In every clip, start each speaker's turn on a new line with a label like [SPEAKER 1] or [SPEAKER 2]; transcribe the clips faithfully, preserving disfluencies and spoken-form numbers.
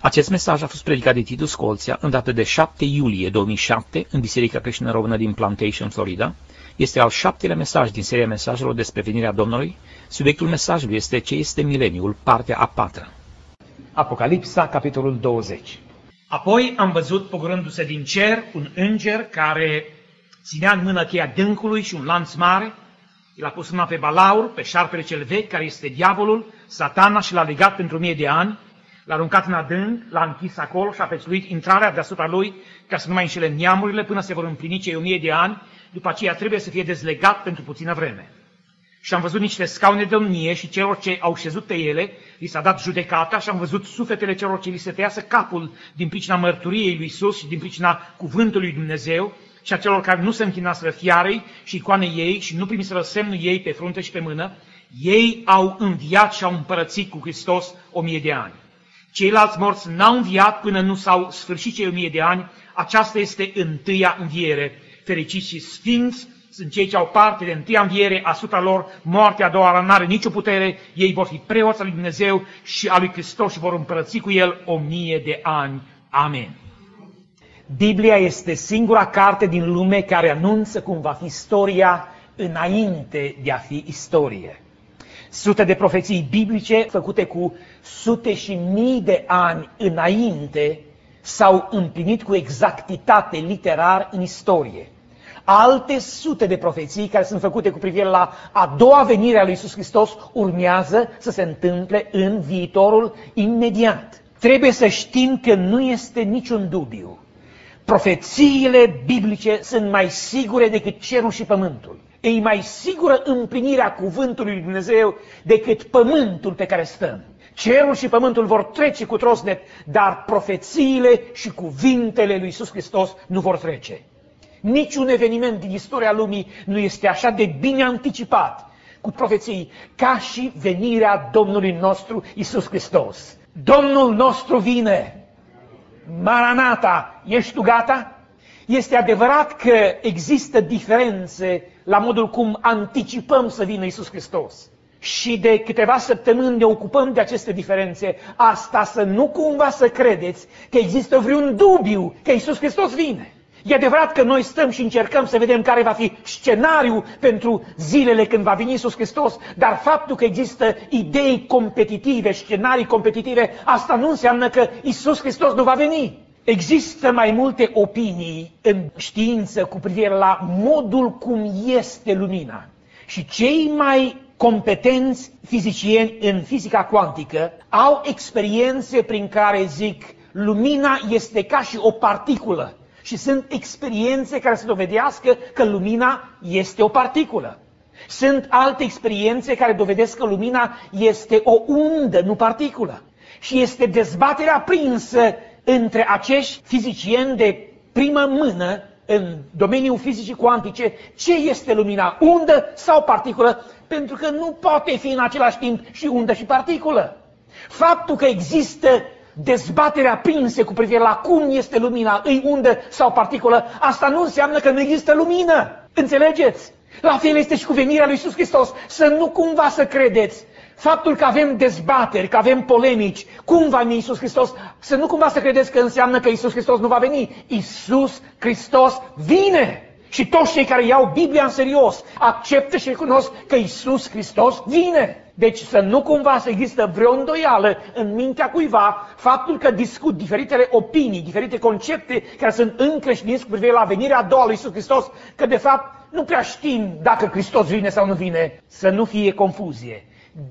[SPEAKER 1] Acest mesaj a fost predicat de Titu Scolția în data de șapte iulie două mii șapte în Biserica Creștină Română din Plantation, Florida. Este al șaptelea mesaj din seria mesajelor despre venirea Domnului. Subiectul mesajului este ce este mileniul, partea a patra.
[SPEAKER 2] Apocalipsa, capitolul douăzeci.
[SPEAKER 3] Apoi am văzut, pogorându-se din cer, un înger care ținea în mână cheia dâncului și un lanț mare. El a pus mâna pe balaur, pe șarpele cel vechi, care este diavolul, Satana, și l-a legat pentru mie de ani. L-a aruncat în adânc, l-a închis acolo și a pețuit intrarea deasupra lui, ca să nu mai înșele neamurile până se vor împlini cei o mie de ani. După aceea trebuie să fie dezlegat pentru puțină vreme. Și am văzut niște scaune de domnie și celor ce au șezut pe ele, li s-a dat judecata, și am văzut sufletele celor ce li se tăiasă capul din pricina mărturiei lui Iisus și din pricina cuvântului lui Dumnezeu, și a celor care nu se închinaseră fiarei și icoanei ei și nu primiseră semnul ei pe frunte și pe mână. Ei au înviat și au împărățit cu Hristos o mie de ani. Ceilalți morți n-au înviat până nu s-au sfârșit cei o mie de ani. Aceasta este întâia înviere. Fericiți și sfinți sunt cei ce au parte de întâia înviere, asupra lor moartea a doua nu are nicio putere. Ei vor fi preoți al lui Dumnezeu și al lui Hristos și vor împărăți cu El o mie de ani. Amen.
[SPEAKER 2] Biblia este singura carte din lume care anunță cum va fi istoria înainte de a fi istorie. Sute de profeții biblice făcute cu sute și mii de ani înainte s-au împlinit cu exactitate literar în istorie. Alte sute de profeții care sunt făcute cu privire la a doua venire a lui Iisus Hristos urmează să se întâmple în viitorul imediat. Trebuie să știm că nu este niciun dubiu. Profețiile biblice sunt mai sigure decât cerul și pământul. E mai sigură împlinirea cuvântului lui Dumnezeu decât pământul pe care stăm. Cerul și pământul vor trece cu trosnet, dar profețiile și cuvintele lui Iisus Hristos nu vor trece. Niciun eveniment din istoria lumii nu este așa de bine anticipat cu profeții ca și venirea Domnului nostru Iisus Hristos. Domnul nostru vine! Maranata, ești tu gata? Este adevărat că există diferențe la modul cum anticipăm să vină Iisus Hristos. Și de câteva săptămâni ne ocupăm de aceste diferențe. Asta să nu cumva să credeți că există vreun dubiu că Iisus Hristos vine. E adevărat că noi stăm și încercăm să vedem care va fi scenariul pentru zilele când va veni Iisus Hristos, dar faptul că există idei competitive, scenarii competitive, asta nu înseamnă că Iisus Hristos nu va veni. Există mai multe opinii în știință cu privire la modul cum este lumina. Și cei mai competenți fizicieni în fizica cuantică au experiențe prin care zic lumina este ca și o particulă. Și sunt experiențe care să dovedească că lumina este o particulă. Sunt alte experiențe care dovedesc că lumina este o undă, nu particulă. Și este dezbaterea aprinsă între acești fizicieni de primă mână în domeniul fizicii cuantice, ce este lumina, undă sau particulă, pentru că nu poate fi în același timp și undă și particulă. Faptul că există dezbaterea aprinse cu privire la cum este lumina, îi undă sau particulă, asta nu înseamnă că nu există lumină. Înțelegeți? La fel este și cu venirea lui Iisus Hristos. Să nu cumva să credeți faptul că avem dezbateri, că avem polemici, cum va veni Iisus Hristos, să nu cumva să credeți că înseamnă că Iisus Hristos nu va veni. Iisus Hristos vine! Și toți cei care iau Biblia în serios acceptă și recunosc că Iisus Hristos vine. Deci să nu cumva să există vreo îndoială în mintea cuiva faptul că discut diferitele opinii, diferite concepte care sunt încreștiniți cu privire la venirea a doua lui Iisus Hristos, că de fapt nu prea știm dacă Hristos vine sau nu vine. Să nu fie confuzie.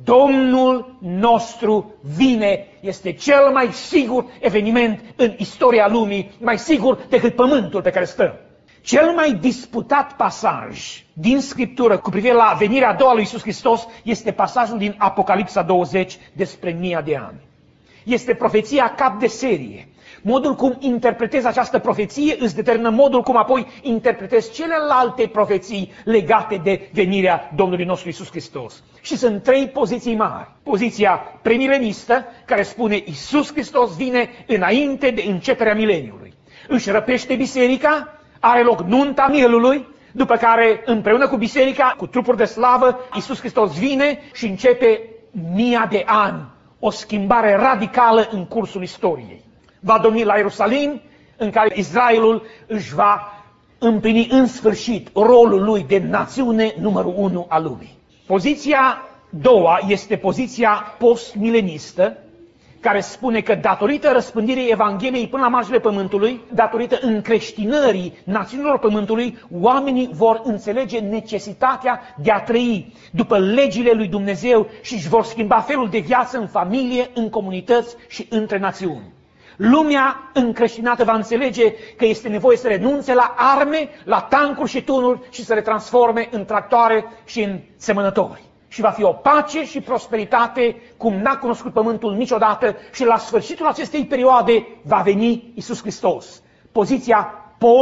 [SPEAKER 2] Domnul nostru vine, este cel mai sigur eveniment în istoria lumii, mai sigur decât pământul pe care stăm. Cel mai disputat pasaj din Scriptură cu privire la venirea a doua lui Iisus Hristos este pasajul din Apocalipsa douăzeci despre mia de ani. Este profeția cap de serie. Modul cum interpretezi această profeție îți determină modul cum apoi interpretezi celelalte profeții legate de venirea Domnului nostru Iisus Hristos. Și sunt trei poziții mari. Poziția premilenistă, care spune Iisus Hristos vine înainte de începerea mileniului. Își răpește biserica, are loc nunta mielului, după care împreună cu biserica, cu trupuri de slavă, Iisus Hristos vine și începe mia de ani. o schimbare radicală în cursul istoriei. Va domni la Ierusalim, în care Israelul își va împlini în sfârșit rolul lui de națiune numărul unu a lumii. Poziția doua este poziția postmilenistă, care spune că datorită răspândirii Evangheliei până la marginile pământului, datorită încreștinării națiunilor pământului, oamenii vor înțelege necesitatea de a trăi după legile lui Dumnezeu și își vor schimba felul de viață în familie, în comunități și între națiuni. Lumea încreștinată va înțelege că este nevoie să renunțe la arme, la tancuri și tunuri și să le transforme în tractoare și în semănători. Și va fi o pace și prosperitate cum n-a cunoscut pământul niciodată și la sfârșitul acestei perioade va veni Iisus Hristos. Poziția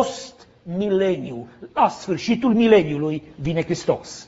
[SPEAKER 2] post-mileniu. La sfârșitul mileniului vine Hristos.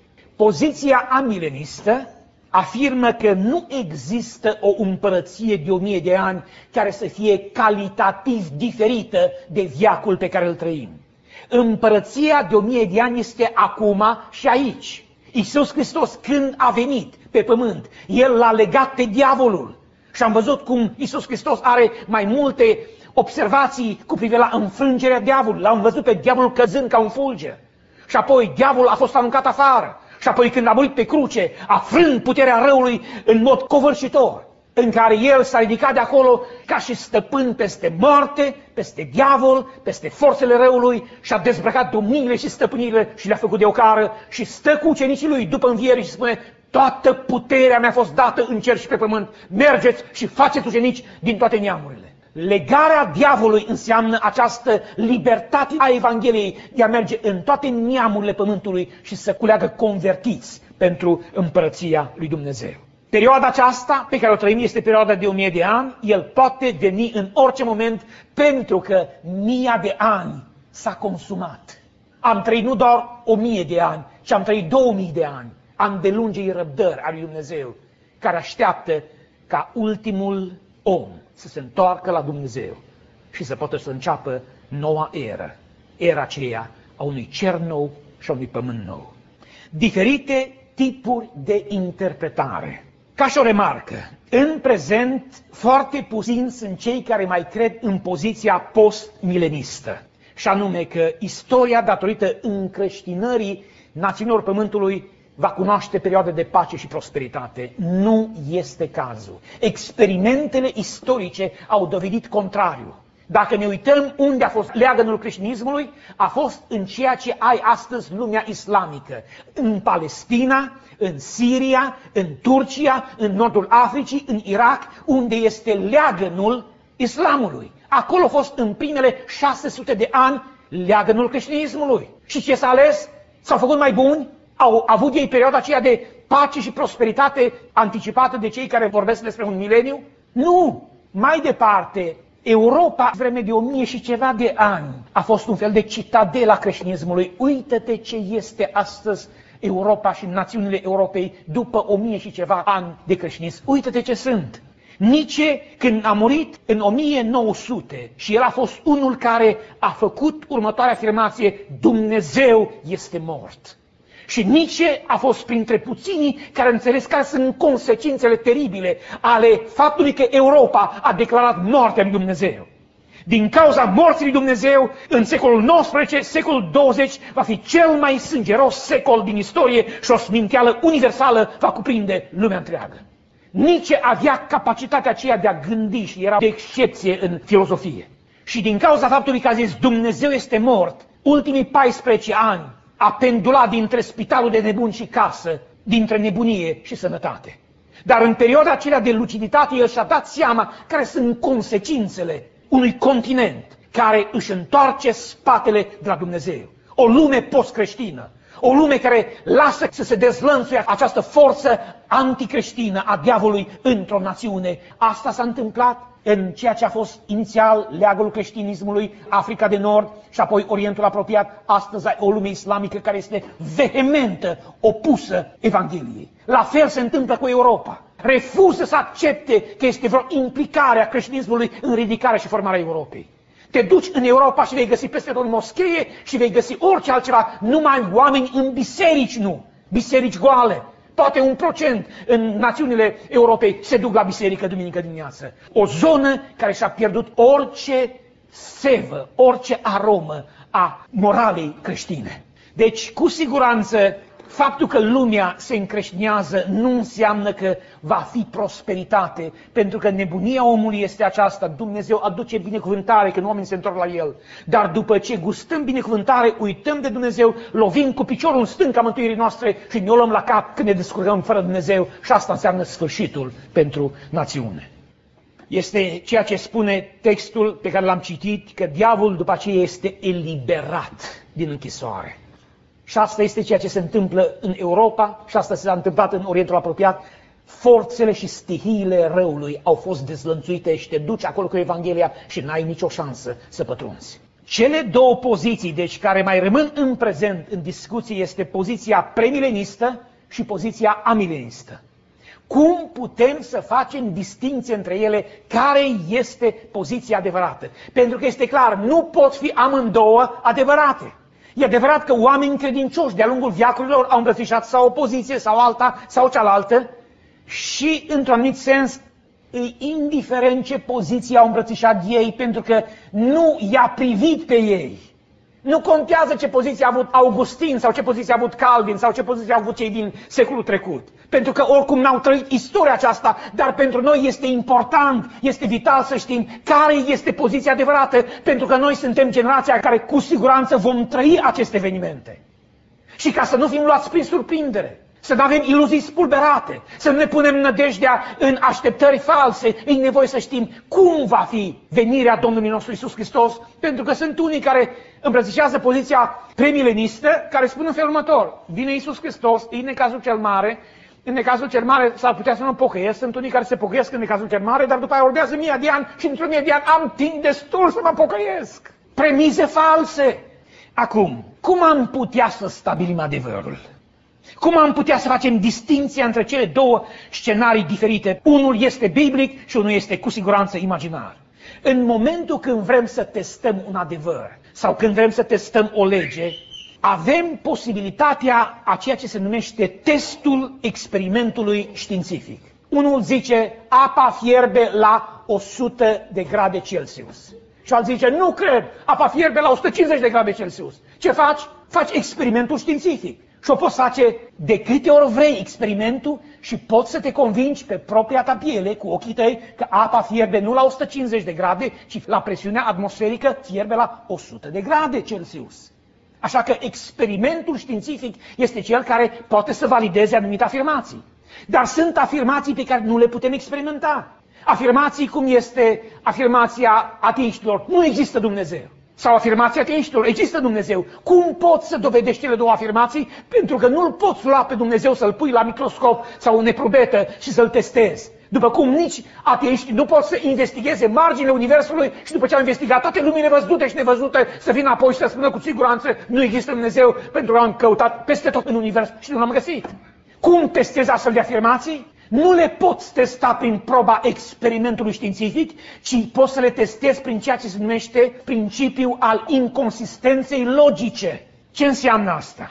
[SPEAKER 2] Poziția amilenistă afirmă că nu există o împărăție de o mie de ani care să fie calitativ diferită de veacul pe care îl trăim. Împărăția de o mie de ani este acum și aici. Iisus Hristos, când a venit pe pământ, El l-a legat pe diavolul. Și am văzut cum Iisus Hristos are mai multe observații cu privire la înfrângerea diavolului. L-am văzut pe diavolul căzând ca un fulger. Și apoi diavolul a fost aruncat afară. Și apoi când a murit pe cruce, a frânt puterea răului în mod covârșitor, în care El s-a ridicat de acolo ca și stăpân peste moarte, peste diavol, peste forțele răului și a dezbrăcat domniile și stăpânirile și le-a făcut de ocară și stă cu ucenicii Lui după înviere și spune: toată puterea mi-a fost dată în cer și pe pământ, mergeți și faceți ucenici din toate neamurile. Legarea diavolului înseamnă această libertate a Evangheliei de a merge în toate neamurile pământului și să culeagă convertiți pentru împărăția lui Dumnezeu. Perioada aceasta pe care o trăim este perioada de o mie de ani. El poate veni în orice moment pentru că mia de ani s-a consumat. Am trăit nu doar o mie de ani, ci am trăit două mii de ani. Ani de lungei răbdări a lui Dumnezeu, care așteaptă ca ultimul om să se întoarcă la Dumnezeu și să poată să înceapă noua eră, era aceea a unui cer nou și a unui pământ nou. Diferite tipuri de interpretare. Ca și o remarcă, în prezent foarte puțini sunt cei care mai cred în poziția post-milenistă, și anume că istoria, datorită încreștinării națiunilor pământului, va cunoaște perioade de pace și prosperitate. Nu este cazul. Experimentele istorice au dovedit contrariul. Dacă ne uităm unde a fost leagănul creștinismului, a fost în ceea ce ai astăzi lumea islamică. În Palestina, în Siria, în Turcia, în nordul Africii, în Irak, unde este leagănul islamului. Acolo a fost în primele șase sute de ani leagănul creștinismului. Și ce s-a ales? S-au făcut mai buni? Au avut ei perioada aceea de pace și prosperitate anticipată de cei care vorbesc despre un mileniu? Nu! Mai departe, Europa, vreme de o mie și ceva de ani, a fost un fel de citadela creștinismului. Uită-te ce este astăzi Europa și națiunile Europei după o mie și ceva ani de creștinism. Uită-te ce sunt! Nietzsche, când a murit în o mie nouă sute, și el a fost unul care a făcut următoarea afirmație: Dumnezeu este mort. Și Nietzsche a fost printre puținii care au înțeles care sunt consecințele teribile ale faptului că Europa a declarat moartea lui Dumnezeu. Din cauza morții lui Dumnezeu, în secolul nouăsprezece, secolul douăzeci va fi cel mai sângeros secol din istorie și o sminteală universală va cuprinde lumea întreagă. Nietzsche avea capacitatea aceea de a gândi și era de excepție în filozofie. Și din cauza faptului că a zis Dumnezeu este mort, ultimii paisprezece ani a pendulat dintre spitalul de nebuni și casă, dintre nebunie și sănătate. Dar în perioada aceea de luciditate, el și-a dat seama care sunt consecințele unui continent care își întoarce spatele de la Dumnezeu. O lume post-creștină, o lume care lasă să se dezlănțuie această forță anticreștină a diavolului într-o națiune. Asta s-a întâmplat în ceea ce a fost inițial leagul creștinismului, Africa de Nord și apoi Orientul apropiat, astăzi o lume islamică care este vehementă, opusă Evangheliei. La fel se întâmplă cu Europa. Refuză să accepte că este vreo implicare a creștinismului în ridicarea și formarea Europei. Te duci în Europa și vei găsi peste tot moschee și vei găsi orice altceva, numai oameni în biserici, nu. Biserici goale. poate un procent în națiunile Europei se duc la biserică duminică dimineață. O zonă care și-a pierdut orice sevă, orice aromă a moralei creștine. Deci, cu siguranță, faptul că lumea se încreștinează nu înseamnă că va fi prosperitate, pentru că nebunia omului este aceasta. Dumnezeu aduce binecuvântare când oamenii se întorc la El. Dar după ce gustăm binecuvântare, uităm de Dumnezeu, lovim cu piciorul în stânca mântuirii noastre și ne o luăm la cap când ne descurcăm fără Dumnezeu și asta înseamnă sfârșitul pentru națiune. Este ceea ce spune textul pe care l-am citit, că diavolul după aceea este eliberat din închisoare. Și asta este ceea ce se întâmplă în Europa și asta s-a întâmplat în Orientul Apropiat. Forțele și stihiile răului au fost dezlănțuite și te duci acolo cu Evanghelia și n-ai nicio șansă să pătrunzi. Cele două poziții, deci, care mai rămân în prezent în discuție este poziția premilenistă și poziția amilenistă. Cum putem să facem distinție între ele? Care este poziția adevărată? Pentru că este clar, nu pot fi amândouă adevărate. E adevărat că oameni credincioși de-a lungul veacurilor au îmbrățișat sau o poziție sau alta sau cealaltă și, într-un anumit sens, e indiferent ce poziție au îmbrățișat ei, pentru că nu i-a privit pe ei. Nu contează ce poziție a avut Augustin sau ce poziție a avut Calvin sau ce poziție au avut cei din secolul trecut. Pentru că oricum n-au trăit istoria aceasta, dar pentru noi este important, este vital să știm care este poziția adevărată, pentru că noi suntem generația care cu siguranță vom trăi aceste evenimente. Și ca să nu fim luați prin surprindere, să nu avem iluzii spulberate, să nu ne punem nădejdea în așteptări false, e nevoie să știm cum va fi venirea Domnului nostru Iisus Hristos, pentru că sunt unii care îmbrățișează poziția premilenistă, care spun în felul următor: vine Iisus Hristos, e necazul cel mare, în necazul cel mare s-ar putea să nu pocăiesc, sunt unii care se pocăiesc în necazul cel mare, dar după aia urmează mii de ani și într-o mie de ani am timp destul să mă pocăiesc. Premize false. Acum, cum am putea să stabilim adevărul? Cum am putea să facem distinția între cele două scenarii diferite? Unul este biblic și unul este cu siguranță imaginar. În momentul când vrem să testăm un adevăr sau când vrem să testăm o lege, avem posibilitatea a ceea ce se numește testul experimentului științific. Unul zice, apa fierbe la o sută de grade Celsius. Și altul zice, nu cred, apa fierbe la o sută cincizeci de grade Celsius. Ce faci? Faci experimentul științific. Și o poți face de câte ori vrei experimentul și poți să te convingi pe propria ta piele, cu ochii tăi, că apa fierbe nu la o sută cincizeci de grade, ci la presiunea atmosferică fierbe la o sută de grade Celsius. Așa că experimentul științific este cel care poate să valideze anumite afirmații. Dar sunt afirmații pe care nu le putem experimenta. Afirmații cum este afirmația ateiștilor, nu există Dumnezeu. Sau afirmația ateiștilor, există Dumnezeu. Cum poți să dovedești cele două afirmații? Pentru că nu-L poți lua pe Dumnezeu să-L pui la microscop sau în eprobetă și să-L testezi. După cum nici ateiștii nu pot să investigheze marginile Universului și după ce au investigat toate lumile văzute și nevăzute să vină apoi și să spună cu siguranță nu există Dumnezeu, pentru că am căutat peste tot în Univers și nu l-am găsit. Cum testezi astfel de afirmații? Nu le poți testa prin proba experimentului științific, ci poți să le testezi prin ceea ce se numește principiul al inconsistenței logice. Ce înseamnă asta?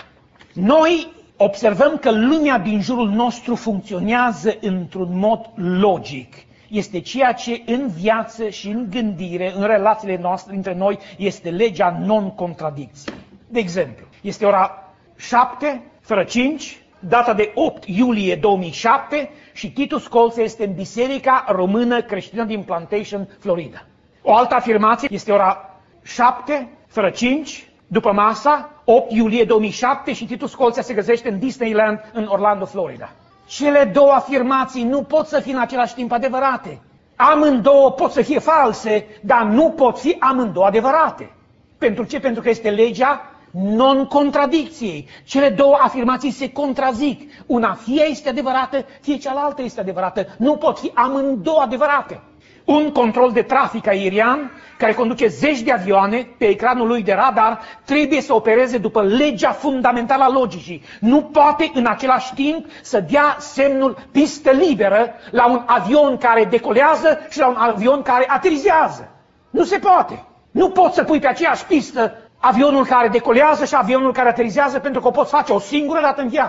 [SPEAKER 2] Noi observăm că lumea din jurul nostru funcționează într-un mod logic. Este ceea ce în viață și în gândire, în relațiile noastre între noi, este legea non-contradicției. De exemplu, este ora șapte fără cinci, data de opt iulie două mii șapte și Titus Colțe este în Biserica Română Creștină din Plantation, Florida. O altă afirmație este ora șapte fără cinci, după masa, opt iulie două mii șapte și Titus Colțe se găsește în Disneyland, în Orlando, Florida. Cele două afirmații nu pot să fie în același timp adevărate. Amândouă pot să fie false, dar nu pot fi amândouă adevărate. Pentru ce? Pentru că este legea non-contradicției. Cele două afirmații se contrazic. Una fie este adevărată, fie cealaltă este adevărată. Nu pot fi amândouă adevărate. Un control de trafic aerian care conduce zeci de avioane pe ecranul lui de radar trebuie să opereze după legea fundamentală a logicii. Nu poate în același timp să dea semnul pistă liberă la un avion care decolează și la un avion care aterizează. Nu se poate. Nu poți să pui pe aceeași pistă avionul care decolează și avionul care aterizează, pentru că o poți face o singură dată în viață.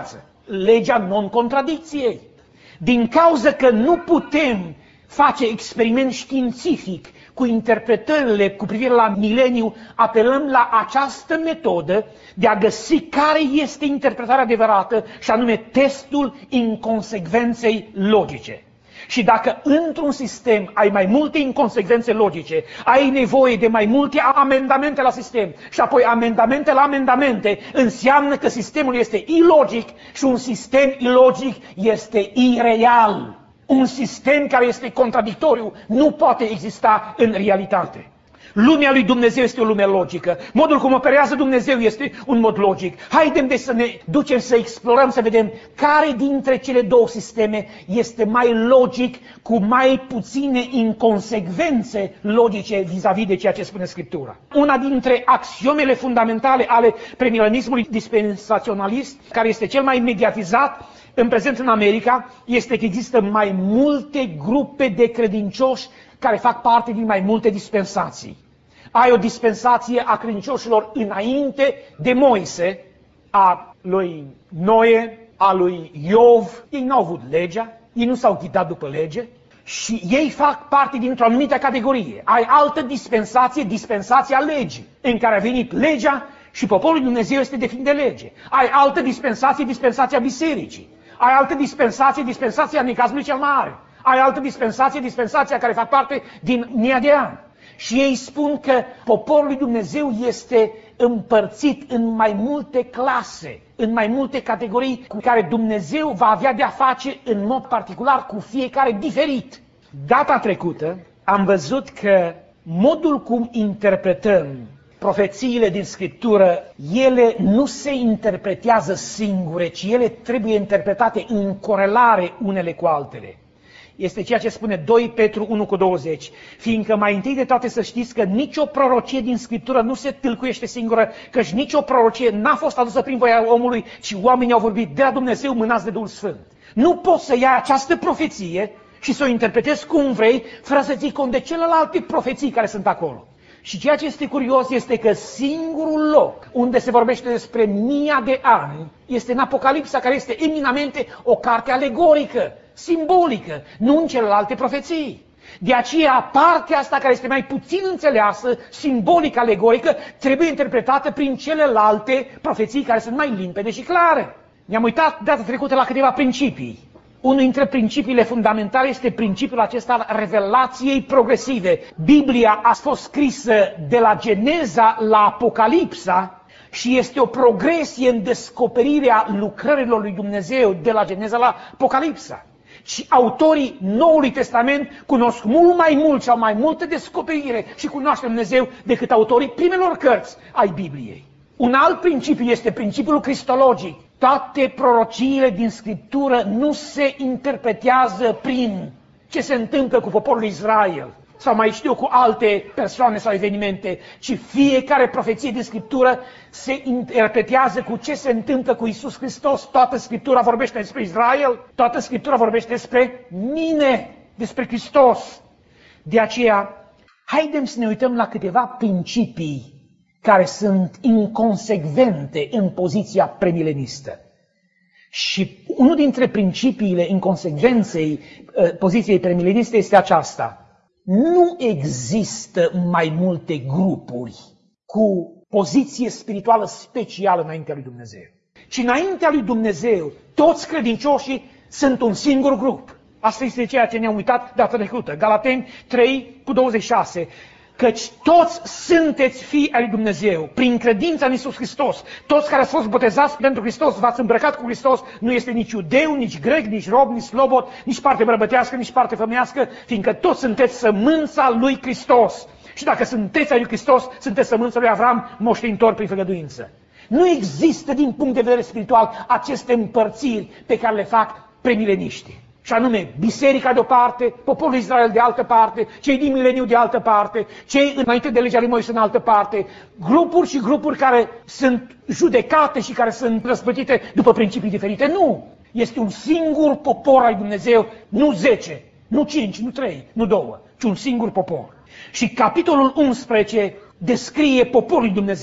[SPEAKER 2] legea non-contradicției. Din cauza că nu putem face experiment științific cu interpretările cu privire la mileniu, apelăm la această metodă de a găsi care este interpretarea adevărată, și anume testul inconsecvenței logice. Și dacă într-un sistem ai mai multe inconsecvențe logice, ai nevoie de mai multe amendamente la sistem și apoi amendamente la amendamente, înseamnă că sistemul este ilogic și un sistem ilogic este ireal. Un sistem care este contradictoriu nu poate exista în realitate. Lumea lui Dumnezeu este o lume logică. Modul cum operează Dumnezeu este un mod logic. Haidem de să ne ducem să explorăm, să vedem care dintre cele două sisteme este mai logic, cu mai puține inconsecvențe logice vis-a-vis de ceea ce spune Scriptura. Una dintre axiomele fundamentale ale premilenismului dispensaționalist, care este cel mai mediatizat în prezent în America, este că există mai multe grupe de credincioși care fac parte din mai multe dispensații. Ai o dispensație a credincioșilor înainte de Moise, a lui Noe, a lui Iov. Ei n-au avut legea, ei nu s-au ghidat după lege și ei fac parte dintr-o anumită categorie. Ai altă dispensație, dispensația legii, în care a venit legea și poporul lui Dumnezeu este definit de lege. Ai altă dispensație, dispensația bisericii. Ai altă dispensație, dispensația necazului cel mare. Ai altă dispensație, dispensația care fac parte din mii de ani. Și ei spun că poporul lui Dumnezeu este împărțit în mai multe clase, în mai multe categorii cu care Dumnezeu va avea de-a face în mod particular cu fiecare diferit. Data trecută am văzut că modul cum interpretăm profețiile din Scriptură, ele nu se interpretează singure, ci ele trebuie interpretate în corelare unele cu altele. Este ceea ce spune doi Petru unu cu douăzeci. Fiindcă mai întâi de toate să știți că nicio prorocie din Scriptură nu se tâlcuiește singură, căci nicio prorocie n-a fost adusă prin voia omului, ci oamenii au vorbit de la Dumnezeu mânați de Duhul Sfânt. Nu poți să iei această profeție și să o interpretezi cum vrei, fără să ții cont de celelalte profeții care sunt acolo. Și ceea ce este curios este că singurul loc unde se vorbește despre mia de ani este în Apocalipsa, care este eminamente o carte alegorică, simbolică, nu în celelalte profeții. De aceea, partea asta care este mai puțin înțeleasă, simbolică, alegorică, trebuie interpretată prin celelalte profeții care sunt mai limpede și clare. Ne-am uitat data trecută la câteva principii. Unul dintre principiile fundamentale este principiul acesta al revelației progresive. Biblia a fost scrisă de la Geneza la Apocalipsa și este o progresie în descoperirea lucrărilor lui Dumnezeu de la Geneza la Apocalipsa. Și autorii Noului Testament cunosc mult mai mult și au mai multă descoperire și cunoaște Dumnezeu decât autorii primelor cărți ai Bibliei. Un alt principiu este principiul cristologic. Toate prorociile din Scriptură nu se interpretează prin ce se întâmplă cu poporul Israel sau mai știu cu alte persoane sau evenimente, ci fiecare profeție din Scriptură se interpretează cu ce se întâmplă cu Iisus Hristos. Toată Scriptura vorbește despre Israel, toată Scriptura vorbește despre mine, despre Hristos. De aceea, haidem să ne uităm la câteva principii care sunt inconsecvente în poziția premilenistă. Și unul dintre principiile inconsecvenței poziției premileniste este aceasta. Nu există mai multe grupuri cu poziție spirituală specială înaintea lui Dumnezeu. ci înaintea lui Dumnezeu, toți credincioșii sunt un singur grup. Asta este ceea ce ne-am uitat data trecută. Galateni trei cu douăzeci și șase. Căci toți sunteți fii ai lui Dumnezeu, prin credința în Iisus Hristos. Toți care ați fost botezați pentru Hristos, v-ați îmbrăcat cu Hristos, nu este nici iudeu, nici grec, nici rob, nici slobod, nici parte bărbătească, nici parte femească, fiindcă toți sunteți sămânța lui Hristos. Și dacă sunteți ai lui Hristos, sunteți sămânța lui Avram, moștenitor prin făgăduință. Nu există din punct de vedere spiritual aceste împărțiri pe care le fac premileniștii. Și anume, biserica de o parte, poporul Israel de altă parte, cei din mileniu de altă parte, cei înainte de legea lui Moise în altă parte, grupuri și grupuri care sunt judecate și care sunt răspătite după principii diferite. Nu! Este un singur popor al lui Dumnezeu, nu zece, nu cinci, nu trei, nu două, ci un singur popor. Și capitolul unsprezece descrie poporul lui Dumnezeu.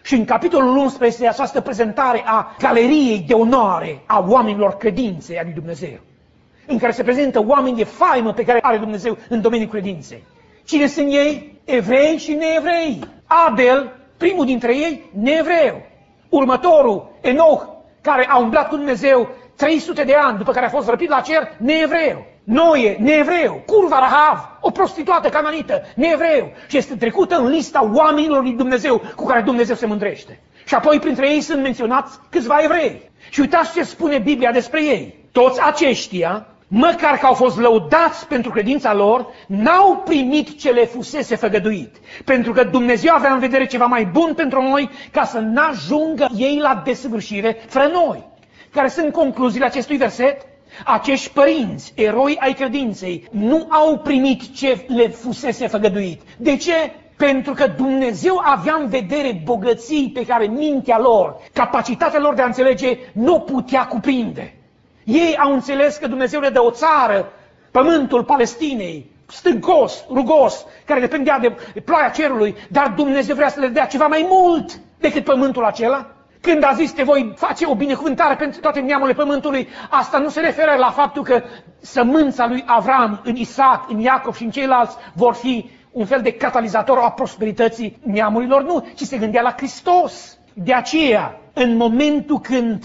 [SPEAKER 2] Și în capitolul unsprezece această prezentare a galeriei de onoare a oamenilor credinței a lui Dumnezeu, în care se prezintă oameni de faimă pe care are Dumnezeu în domeniul credinței. Cine sunt ei? Evrei și neevrei. Abel, primul dintre ei, neevreu. Următorul, Enoch, care a umblat cu Dumnezeu trei sute de ani după care a fost răpit la cer, neevreu. Noe, neevreu. Curva Rahav, o prostituată cananită, neevreu. Și este trecută în lista oamenilor lui Dumnezeu cu care Dumnezeu se mândrește. Și apoi printre ei sunt menționați câțiva evrei. Și uitați ce spune Biblia despre ei. Toți aceștia, măcar că au fost lăudați pentru credința lor, n-au primit ce le fusese făgăduit. Pentru că Dumnezeu avea în vedere ceva mai bun pentru noi, ca să n-ajungă ei la desăvârșire fără noi. Care sunt concluziile acestui verset? Acești părinți, eroi ai credinței, nu au primit ce le fusese făgăduit. De ce? Pentru că Dumnezeu avea în vedere bogății pe care mintea lor, capacitatea lor de a înțelege, nu putea cuprinde. Ei au înțeles că Dumnezeu le dă o țară, pământul Palestinei, stâncos, rugos, care depindea de ploaia cerului, dar Dumnezeu vrea să le dea ceva mai mult decât pământul acela. Când a zis, te voi face o binecuvântare pentru toate neamurile pământului, asta nu se referă la faptul că sămânța lui Avram în Isaac, în Iacov și în ceilalți vor fi un fel de catalizator a prosperității neamurilor, nu, ci se gândea la Hristos. De aceea, în momentul când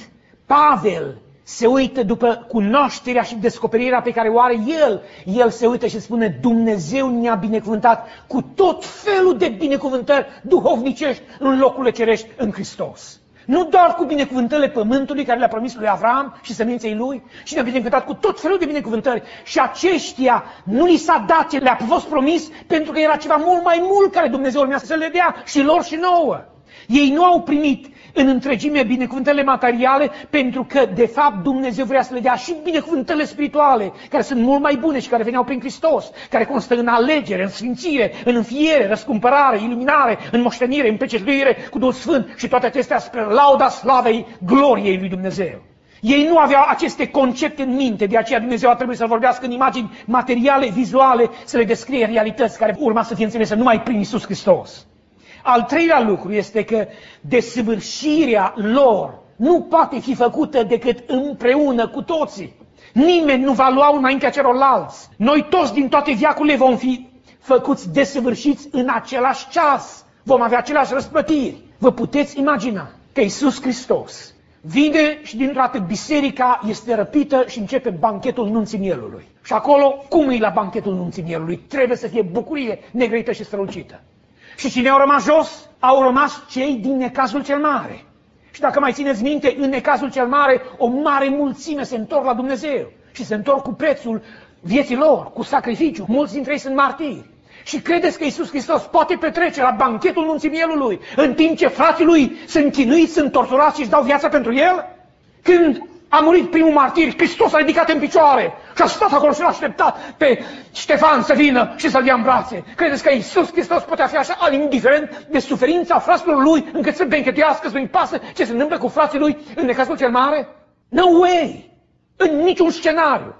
[SPEAKER 2] Pavel se uită după cunoașterea și descoperirea pe care o are el, el se uită și spune, Dumnezeu ne-a binecuvântat cu tot felul de binecuvântări duhovnicești în locurile cerești în Hristos. Nu doar cu binecuvântările pământului care le-a promis lui Avram și seminței lui, ci ne-a binecuvântat cu tot felul de binecuvântări. Și aceștia nu li s-a dat ce le-a fost promis, pentru că era ceva mult mai mult care Dumnezeu urmea să le dea și lor și nouă. Ei nu au primit în întregime binecuvântările materiale, pentru că, de fapt, Dumnezeu vrea să le dea și binecuvântările spirituale, care sunt mult mai bune și care veneau prin Hristos, care constă în alegere, în sfințire, în înfiere, răscumpărare, iluminare, în moștenire, în pecetuire cu Duhul Sfânt și toate acestea spre lauda slavei gloriei lui Dumnezeu. Ei nu aveau aceste concepte în minte, de aceea Dumnezeu a trebuit să vorbească în imagini materiale, vizuale, să le descrie realități care urma să fie înțelese numai prin Iisus Hristos. Al treilea lucru este că desăvârșirea lor nu poate fi făcută decât împreună cu toții. Nimeni nu va lua înaintea celorlalți. Noi toți din toate veacurile vom fi făcuți desăvârșiți în același ceas. Vom avea aceleași răsplătiri. Vă puteți imagina că Iisus Hristos vine și dintr-o dată biserica este răpită și începe banchetul nunții mielului. Și acolo, cum e la banchetul nunții mielului? Trebuie să fie bucurie negrăită și strălucită. Și cine au rămas jos? Au rămas cei din necazul cel mare. Și dacă mai țineți minte, în necazul cel mare, o mare mulțime se întorc la Dumnezeu. Și se întorc cu prețul vieții lor, cu sacrificiu. Mulți dintre ei sunt martiri. Și credeți că Iisus Hristos poate petrece la banchetul nunții mielului, în timp ce frații lui sunt chinuiți, sunt torturați și își dau viața pentru el? Când a murit primul martir, Hristos a ridicat în picioare și a stat acolo și l-a așteptat pe Ștefan să vină și să-l ia în brațe. Credeți că Iisus Hristos putea fi așa indiferent de suferința fraților lui, încât să benchetuiască, să nu-i pasă ce se întâmplă cu frații lui în necazul cel mare? No way! În niciun scenariu.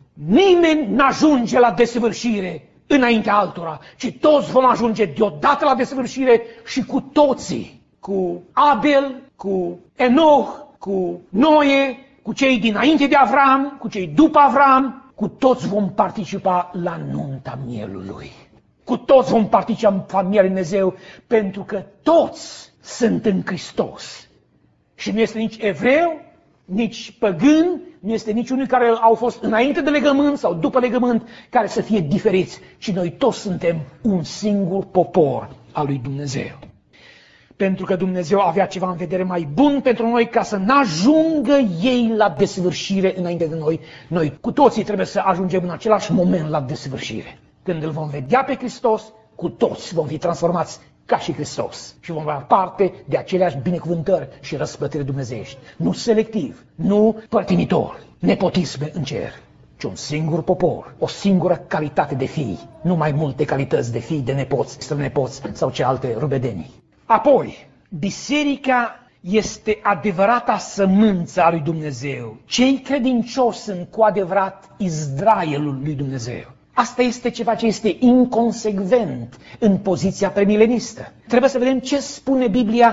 [SPEAKER 2] Nimeni n-ajunge la desăvârșire înaintea altora, ci toți vom ajunge deodată la desăvârșire și cu toții. Cu Abel, cu Enoch, cu Noe, cu cei dinainte de Avram, cu cei după Avram, cu toți vom participa la nunta mielului. Cu toți vom participa în familia lui Dumnezeu, pentru că toți sunt în Hristos. Și nu este nici evreu, nici păgân, nu este nici unii care au fost înainte de legământ sau după legământ, care să fie diferiți, ci noi toți suntem un singur popor al lui Dumnezeu. Pentru că Dumnezeu avea ceva în vedere mai bun pentru noi, ca să n-ajungă ei la desăvârșire înainte de noi. Noi cu toții trebuie să ajungem în același moment la desăvârșire. Când îl vom vedea pe Hristos, cu toți vom fi transformați ca și Hristos și vom avea parte de aceleași binecuvântări și răsplătiri dumnezeiești. Nu selectiv, nu părtinitor, nepotisme în cer, ci un singur popor, o singură calitate de fii, nu mai multe calități de fii, de nepoți, strănepoți sau ce alte rubedenii. Apoi, biserica este adevărata sămânță a lui Dumnezeu. Cei credincioși sunt cu adevărat Israelul lui Dumnezeu. Asta este ceva ce este inconsecvent în poziția premilenistă. Trebuie să vedem ce spune Biblia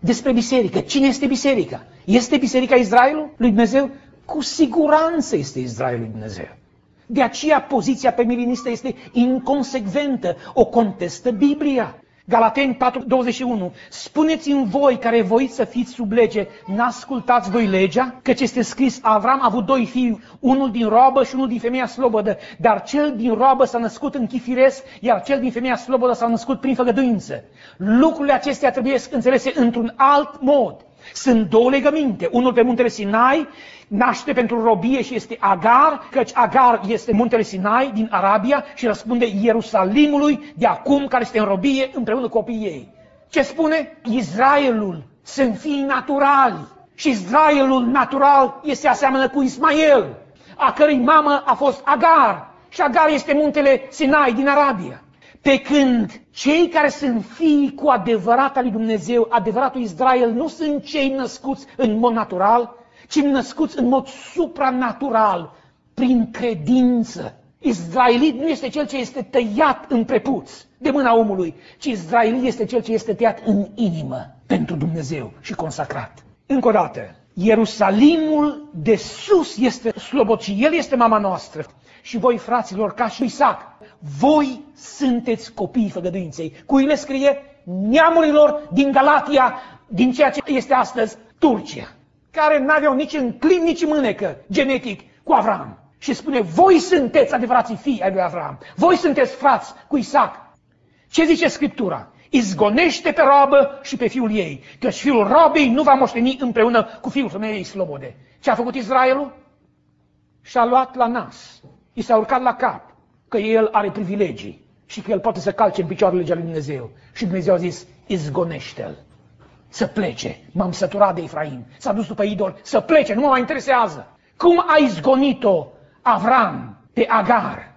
[SPEAKER 2] despre biserică. Cine este biserica? Este biserica Israelul lui Dumnezeu? Cu siguranță este Israelul lui Dumnezeu. De aceea poziția premilenistă este inconsecventă, o contestă Biblia. Galateni patru, douăzeci și unu. Spuneți-mi voi care voiți să fiți sub lege, n-ascultați voi legea? Căci este scris, Avram a avut doi fii, unul din roabă și unul din femeia slobodă, dar cel din roabă s-a născut în chip firesc, iar cel din femeia slobodă s-a născut prin făgăduință. Lucrurile acestea trebuie înțelese într-un alt mod. Sunt două legăminte, unul pe muntele Sinai, naște pentru robie și este Agar, căci Agar este muntele Sinai din Arabia și răspunde Ierusalimului de acum care este în robie împreună cu copiii ei. Ce spune? Israelul sunt fii naturali și Israelul natural este aseamănă cu Ismael, a cărei mamă a fost Agar și Agar este muntele Sinai din Arabia. Pe când cei care sunt fii cu adevărat al lui Dumnezeu, adevăratul Israel, nu sunt cei născuți în mod natural, ci născuți în mod supranatural, prin credință. Israelit nu este cel ce este tăiat în prepuț de mâna omului, ci Israelit este cel ce este tăiat în inimă pentru Dumnezeu și consacrat. Încă o dată, Ierusalimul de sus este slobod și El este mama noastră. Și voi, fraților, ca și Isaac, voi sunteți copiii făgăduinței. Cui le scrie? Neamurilor din Galatia, din ceea ce este astăzi Turcia, care n-aveau nici în clin, nici în mânecă genetic cu Avram. Și spune, voi sunteți adevărații fii ai lui Avram. Voi sunteți frați cu Isaac. Ce zice Scriptura? Izgonește pe roabă și pe fiul ei, căci fiul roabei nu va moșteni împreună cu fiul femeii slobode. Ce a făcut Israelul? Și-a luat la nas. I s-a urcat la cap că el are privilegii și că el poate să calce în picioarele legea lui Dumnezeu. Și Dumnezeu a zis, izgonește-l, să plece. M-am săturat de Efraim, s-a dus după idol, să plece, nu mă mai interesează. Cum a izgonit-o Avram pe Agar,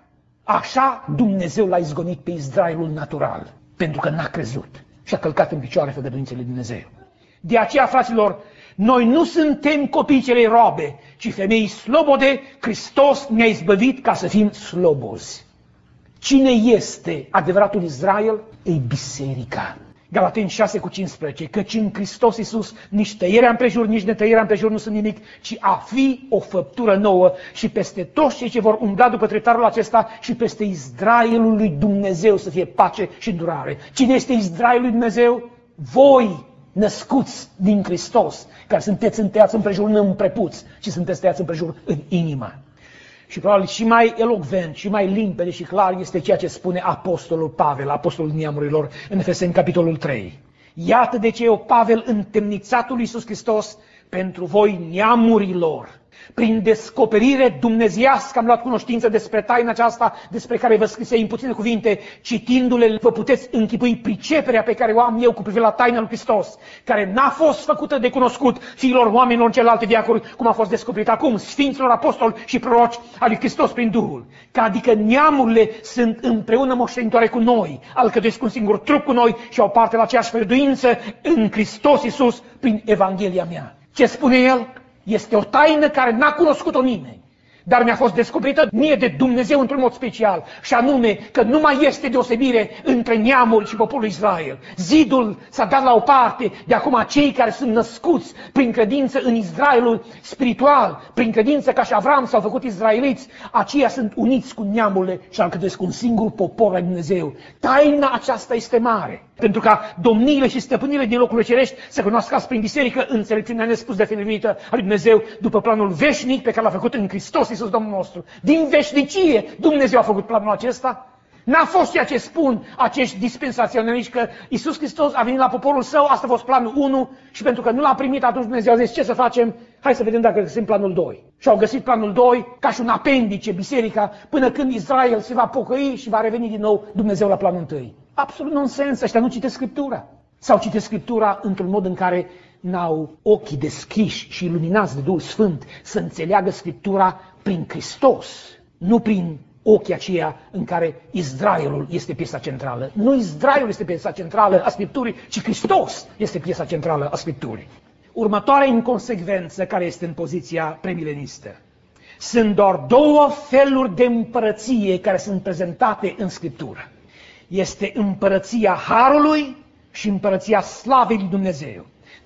[SPEAKER 2] așa Dumnezeu l-a izgonit pe Israelul natural, pentru că n-a crezut și a călcat în picioare făgăduințele lui Dumnezeu. De aceea, fraților, noi nu suntem copii celei roabe, ci femei slobode. Hristos ne-a izbăvit ca să fim slobozi. Cine este adevăratul Israel? E biserica. Galateni șase cu cincisprezece, căci în Hristos Iisus nici tăierea împrejur, nici netăierea împrejur nu sunt nimic, ci a fi o făptură nouă și peste toți cei ce vor umbla după treptarul acesta și peste Israelul lui Dumnezeu să fie pace și îndurare. Cine este Israelul lui Dumnezeu? Voi, născuți din Hristos, care sunteți întăiați împrejur nu în prepuț, ci sunteți tăiați împrejur în inimă. Și probabil și mai elocvent, și mai limpede și clar este ceea ce spune apostolul Pavel, apostolul neamurilor, în Efeseni, capitolul trei. Iată de ce eu, Pavel, întemnițatul lui Iisus Hristos, pentru voi neamurilor, prin descoperire dumnezeiască am luat cunoștință despre taina aceasta, despre care vă scrisei în puține cuvinte, citindu-le vă puteți închipui priceperea pe care o am eu cu privire la taina lui Hristos, care n-a fost făcută de cunoscut fiilor oamenilor în celelalte veacuri, cum a fost descoperit acum sfinților apostoli și proroci al lui Hristos prin Duhul. Că adică neamurile sunt împreună moștenitoare cu noi, alcătuiesc un singur trup cu noi și au parte la aceeași făgăduință în Hristos Iisus prin Evanghelia mea. Ce spune el? Este o taină care n-a cunoscut-o nimeni, dar mi-a fost descoperită mie de Dumnezeu într-un mod special, și anume că nu mai este deosebire între neamuri și poporul Israel. Zidul s-a dat la o parte, de acum cei care sunt născuți prin credință în Israelul spiritual, prin credință ca și Avram s-au făcut izraeliți, aceia sunt uniți cu neamurile și alcătuiesc un singur popor al Dumnezeu. Taina aceasta este mare, pentru ca domniile și stăpânile din locurile cerești să cunoască prin biserică înțelepciunea nespus de finirită a lui Dumnezeu după planul veșnic pe care l-a făcut în Hristos Iisus Domnul nostru. Din veșnicie Dumnezeu a făcut planul acesta. N-a fost ceea ce spun acești dispensaționaliști că Iisus Hristos a venit la poporul său, asta a fost planul unu și pentru că nu l-a primit atunci Dumnezeu a zis ce să facem? Hai să vedem dacă găsim planul doi. Și au găsit planul doi ca și un apendice, biserica, până când Israel se va pocăi și va reveni din nou Dumnezeu la planul întâi. Absolut nonsens, ăștia nu citesc Scriptura. Sau citesc Scriptura într-un mod în care n-au ochii deschiși și iluminați de Duhul Sfânt să înțeleagă Scriptura prin Hristos, nu prin ochii aceia în care Israelul este piesa centrală. Nu Israelul este piesa centrală a Scripturii, ci Hristos este piesa centrală a Scripturii. Următoarea inconsecvență care este în poziția premilenistă. Sunt doar două feluri de împărăție care sunt prezentate în Scriptură. Este împărăția Harului și împărăția slavei lui Dumnezeu.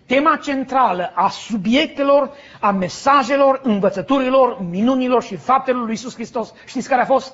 [SPEAKER 2] tema centrală a subiectelor, a mesajelor, învățăturilor, minunilor și faptelor lui Iisus Hristos, știți care a fost?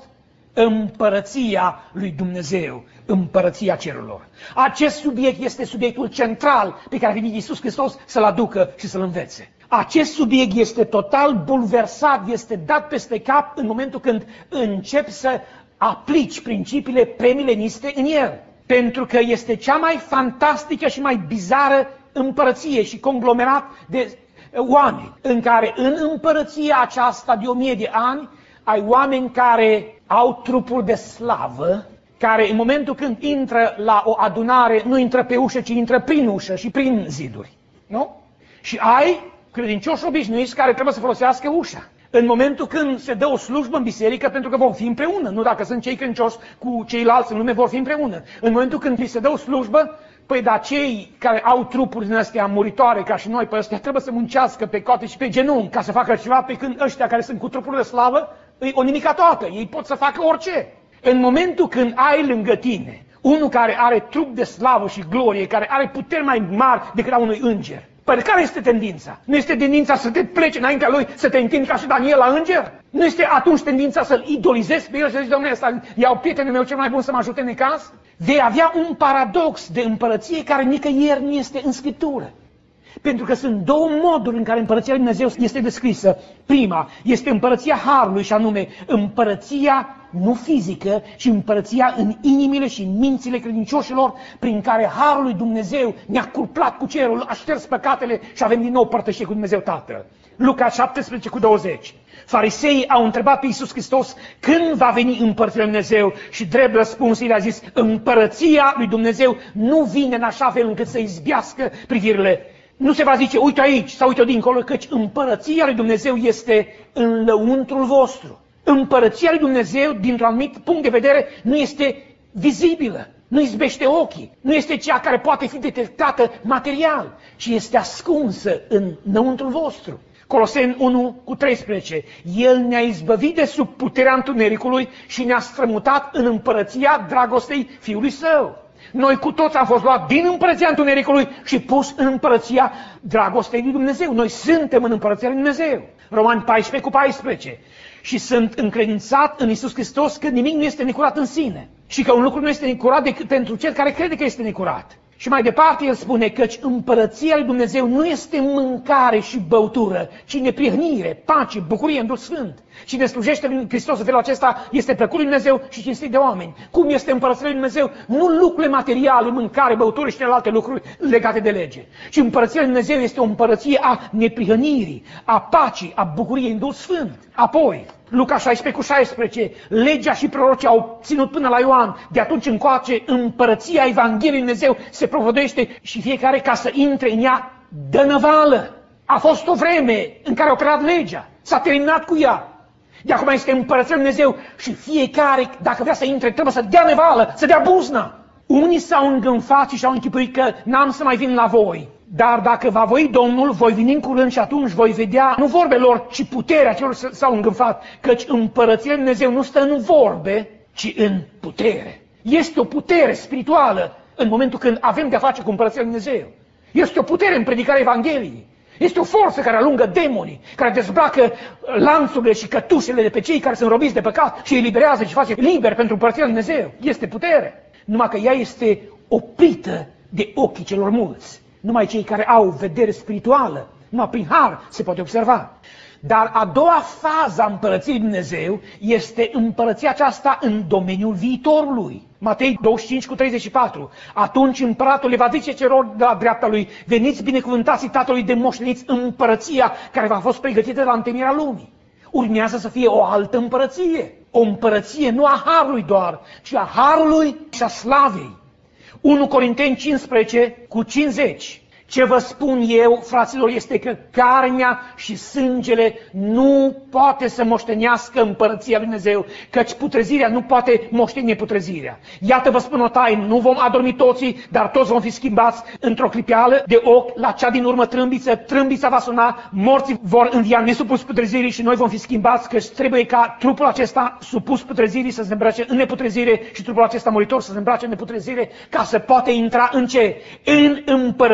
[SPEAKER 2] Împărăția lui Dumnezeu, împărăția cerurilor. Acest subiect este subiectul central pe care a venit Iisus Hristos să-l aducă și să-l învețe. Acest subiect este total bulversat, este dat peste cap în momentul când începi să aplici principiile premileniste în el. Pentru că este cea mai fantastică și mai bizară împărăție și conglomerat de oameni, în care în împărăția aceasta de o mie de ani ai oameni care au trupuri de slavă, care în momentul când intră la o adunare nu intră pe ușă, ci intră prin ușă și prin ziduri. Nu? Și ai credincioși obișnuiți care trebuie să folosească ușa. În momentul când se dă o slujbă în biserică, pentru că vom fi împreună, nu dacă sunt cei credincioși cu ceilalți în lume, vor fi împreună. În momentul când li se dă o slujbă, păi da, cei care au trupuri din astea muritoare, ca și noi, pe ăstea, trebuie să muncească pe coate și pe genunchi ca să facă ceva, pe când ăștia care sunt cu trupuri de slavă, îi o nimica toată, ei pot să facă orice. În momentul când ai lângă tine unul care are trup de slavă și glorie, care are puteri mai mari decât a unui înger, păi care este tendința? Nu este tendința să te pleci înaintea lui, să te întinzi ca și Daniel la înger? Nu este atunci tendința să-l idolizezi pe el și să zici, Doamne, ăsta iau prietenul meu cel mai bun să mă ajute în necaz? Vei avea un paradox de împărăție care nicăieri nu este în Scriptură. Pentru că sunt două moduri în care împărăția lui Dumnezeu este descrisă. Prima este împărăția Harului, și anume împărăția nu fizică, ci împărăția în inimile și în mințile credincioșilor, prin care Harul lui Dumnezeu ne-a cuplat cu cerul, a șters păcatele și avem din nou părtășie cu Dumnezeu Tatăl. Luca șaptesprezece cu douăzeci. Fariseii au întrebat pe Iisus Hristos când va veni împărăția lui Dumnezeu și drept răspuns el a zis, împărăția lui Dumnezeu nu vine în așa fel încât să izbească privirile. Nu se va zice, uite aici sau uite dincolo, căci împărăția lui Dumnezeu este în lăuntrul vostru. Împărăția lui Dumnezeu, dintr-un anumit punct de vedere, nu este vizibilă, nu izbește ochii, nu este cea care poate fi detectată material, ci este ascunsă în lăuntrul vostru. Coloseni unu cu treisprezece. El ne-a izbăvit de sub puterea întunericului și ne-a strămutat în împărăția dragostei Fiului Său. Noi cu toți am fost luat din împărăția întunericului și pus în împărăția dragostei lui Dumnezeu. Noi suntem în împărăția lui Dumnezeu. Romani paisprezece cu paisprezece. Și sunt încredințat în Iisus Hristos că nimic nu este necurat în sine. Și că un lucru nu este necurat decât pentru cel care crede că este necurat. Și mai departe el spune căci împărăția lui Dumnezeu nu este mâncare și băutură, ci neprihănire, pace, bucurie în Duh Sfânt. Cine slujește lui Hristos în felul acesta este plăcut lui Dumnezeu și cinstit de oameni. Cum este împărăția lui Dumnezeu? Nu lucrurile materiale, mâncare, băutură și celelalte lucruri legate de lege. Ci împărăția lui Dumnezeu este o împărăție a neprihănirii, a pacii, a bucuriei în Duh Sfânt. Apoi, Luca șaisprezece cu șaisprezece, legea și prorocii au ținut până la Ioan, de atunci încoace împărăția Evangheliei lui Dumnezeu se propovăduiește și fiecare ca să intre în ea dă năvală. A fost o vreme în care a operat legea, s-a terminat cu ea. De acum este împărăția lui Dumnezeu și fiecare, dacă vrea să intre, trebuie să dea nevală, să dea buzna. Unii s-au îngânfat și și-au închipuit că n-am să mai vin la voi. Dar dacă va voi Domnul, voi veni în curând și atunci voi vedea, nu vorbele lor, ci puterea celor s-au îngânfat. Căci împărăția lui Dumnezeu nu stă în vorbe, ci în putere. Este o putere spirituală în momentul când avem de-a face cu împărăția lui Dumnezeu. Este o putere în predicarea Evangheliei. Este o forță care alungă demonii, care dezbracă lanțurile și cătușele de pe cei care sunt robiți de păcat și îi eliberează și face liber pentru împărăția lui Dumnezeu. Este putere. Numai că ea este oprită de ochii celor mulți. Numai cei care au vedere spirituală, numai prin har se poate observa. Dar a doua fază a împărăției lui Dumnezeu este împărăția aceasta în domeniul viitorului. Matei douăzeci și cinci cu treizeci și patru. Atunci împăratul le va zice celor de la dreapta lui, veniți binecuvântații Tatălui de moșteniți împărăția care v-a fost pregătită de la întemeierea lumii. Urmează să fie o altă împărăție. O împărăție nu a harului doar, ci a harului și a slavei. unu Corinteni cincisprezece cu cincizeci. Ce vă spun eu, fraților, este că carnea și sângele nu poate să moștenească împărăția lui Dumnezeu, căci putrezirea nu poate moșteni neputrezirea. Iată vă spun o taină, nu vom adormi toții, dar toți vom fi schimbați într-o clipeală de ochi, la cea din urmă trâmbiță, trâmbița va suna, morții vor învia nesupus putrezirii și noi vom fi schimbați, căci trebuie ca trupul acesta supus putrezirii să se îmbrace în neputrezire și trupul acesta muritor să se îmbrace în neputrezire, ca să poate intra în ce? În împărăția lui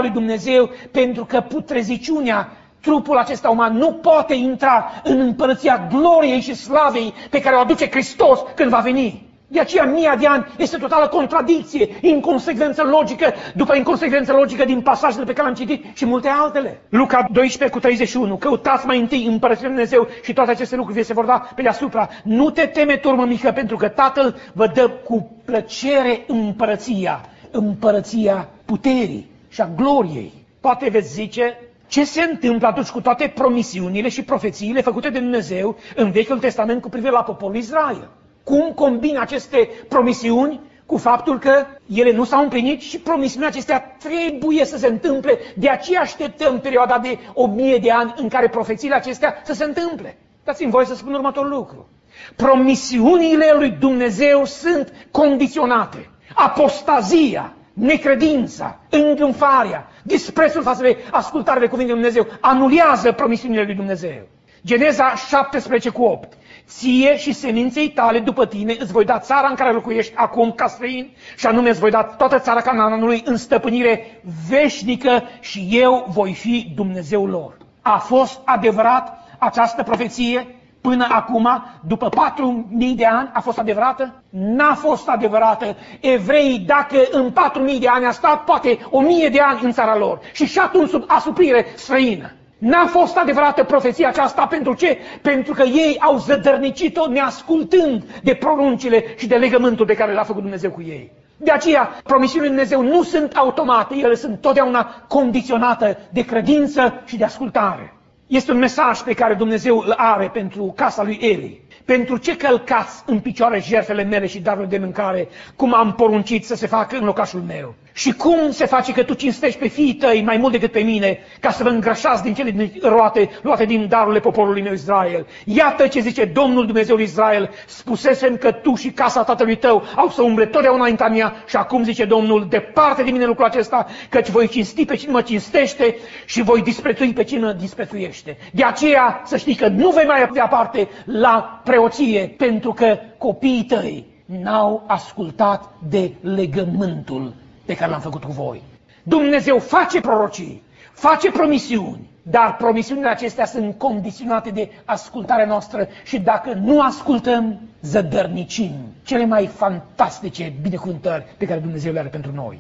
[SPEAKER 2] lui Dumnezeu, pentru că putreziciunea, trupul acesta uman, nu poate intra în împărăția gloriei și slavei pe care o aduce Hristos când va veni. De aceea mia de ani este totală contradicție, inconsecvență logică, după inconsecvență logică din pasajele pe care le-am citit și multe altele. Luca doisprezece cu treizeci și unu, căutați mai întâi împărăția lui Dumnezeu și toate aceste lucruri vi se vor da pe deasupra. Nu te teme, turmă mică, pentru că Tatăl vă dă cu plăcere împărăția, împărăția puterii și a gloriei. Poate veți zice, ce se întâmplă atunci cu toate promisiunile și profețiile făcute de Dumnezeu în Vechiul Testament cu privire la poporul Israel? Cum combină aceste promisiuni cu faptul că ele nu s-au împlinit și promisiunile acestea trebuie să se întâmple, de aceea așteptăm perioada de o mie de ani în care profețiile acestea să se întâmple. Dați-mi voie să spun următorul lucru. Promisiunile lui Dumnezeu sunt condiționate. Apostazia, necredința, îngânfarea, disprețul față de ascultarea de cuvintele lui Dumnezeu anulează promisiunile lui Dumnezeu. Geneza șaptesprezece cu opt. Ție și seminței tale după tine îți voi da țara în care locuiești acum ca străin și anume îți voi da toată țara Canaanului în stăpânire veșnică și eu voi fi Dumnezeul lor. A fost adevărat această profeție până acum, după patru mii de ani, a fost adevărată? N-a fost adevărată. Evreii, dacă în patru mii de ani a stat, poate o mie de ani în țara lor și și atunci sub asuprire străină. N-a fost adevărată profeția aceasta, pentru ce? Pentru că ei au zădărnicit-o neascultând de poruncile și de legământul pe care l-a făcut Dumnezeu cu ei. De aceea, promisiunile lui Dumnezeu nu sunt automate, ele sunt totdeauna condiționate de credință și de ascultare. Este un mesaj pe care Dumnezeu îl are pentru casa lui Eli. Pentru ce călcați în picioare jertfele mele și darurile de mâncare, cum am poruncit să se facă în locașul meu? Și cum se face că tu cinstești pe fiii tăi mai mult decât pe mine, ca să vă îngrășați din cele roate, luate din darurile poporului meu Israel? Iată ce zice Domnul Dumnezeul Israel, spusesem că tu și casa tatălui tău au să umble totdeauna înaintea mea și acum zice Domnul, departe de mine lucrul acesta, căci voi cinsti pe cine mă cinstește și voi disprețui pe cine disprețuiește. De aceea să știi că nu vei mai avea parte la preoție, pentru că copiii tăi n-au ascultat de legământul pe care l-am făcut cu voi. Dumnezeu face prorocii, face promisiuni, dar promisiunile acestea sunt condiționate de ascultarea noastră și dacă nu ascultăm, zădărnicim cele mai fantastice binecuvântări pe care Dumnezeu le are pentru noi.